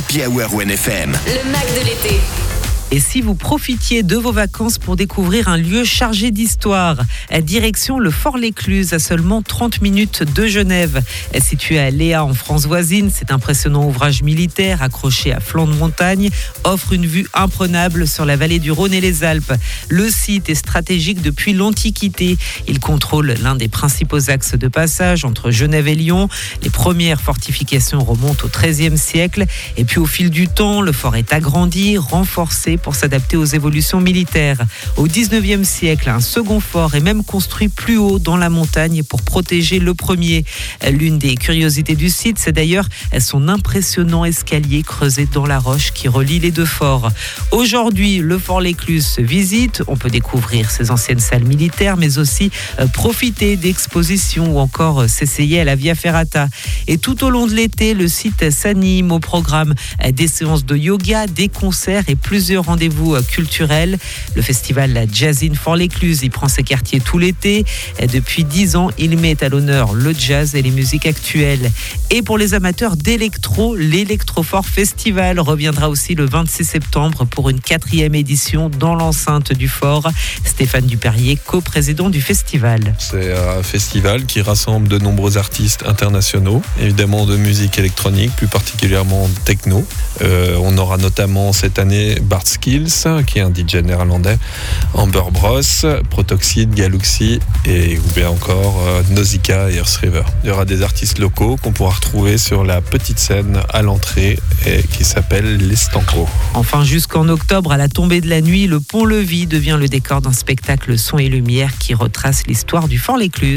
Happy Hour ONFM. Le Mac de l'été. Et si vous profitiez de vos vacances pour découvrir un lieu chargé d'histoire, direction le Fort l'Écluse, à seulement 30 minutes de Genève. Situé à Léa, en France voisine, cet impressionnant ouvrage militaire accroché à flanc de montagne offre une vue imprenable sur la vallée du Rhône et les Alpes. Le site est stratégique depuis l'Antiquité. Il contrôle l'un des principaux axes de passage entre Genève et Lyon. Les premières fortifications remontent au XIIIe siècle. Et puis au fil du temps, le fort est agrandi, renforcé pour s'adapter aux évolutions militaires. Au XIXe siècle, un second fort est même construit plus haut dans la montagne pour protéger le premier. L'une des curiosités du site, c'est d'ailleurs son impressionnant escalier creusé dans la roche qui relie les deux forts. Aujourd'hui, le Fort l'Écluse se visite. On peut découvrir ses anciennes salles militaires, mais aussi profiter d'expositions ou encore s'essayer à la Via Ferrata. Et tout au long de l'été, le site s'anime au programme des séances de yoga, des concerts et plusieurs rendez-vous culturels. Le festival Jazzin Fort l'Écluse y prend ses quartiers tout l'été. Depuis 10 ans, il met à l'honneur le jazz et les musiques actuelles. Et pour les amateurs d'électro, l'Electrofort Festival reviendra aussi le 26 septembre pour une 4e édition dans l'enceinte du fort. Stéphane Duperrier, co-président du festival. C'est un festival qui rassemble de nombreux artistes internationaux, évidemment de musique électronique, plus particulièrement techno. On aura notamment cette année Bart Skills, qui est un DJ néerlandais, Amber Bros, Protoxide, Galaxy et ou bien encore Nausicaa et Earth River. Il y aura des artistes locaux qu'on pourra retrouver sur la petite scène à l'entrée et qui s'appelle l'Estanco. Enfin, jusqu'en octobre, à la tombée de la nuit, le Pont-Levis devient le décor d'un spectacle son et lumière qui retrace l'histoire du Fort l'Écluse.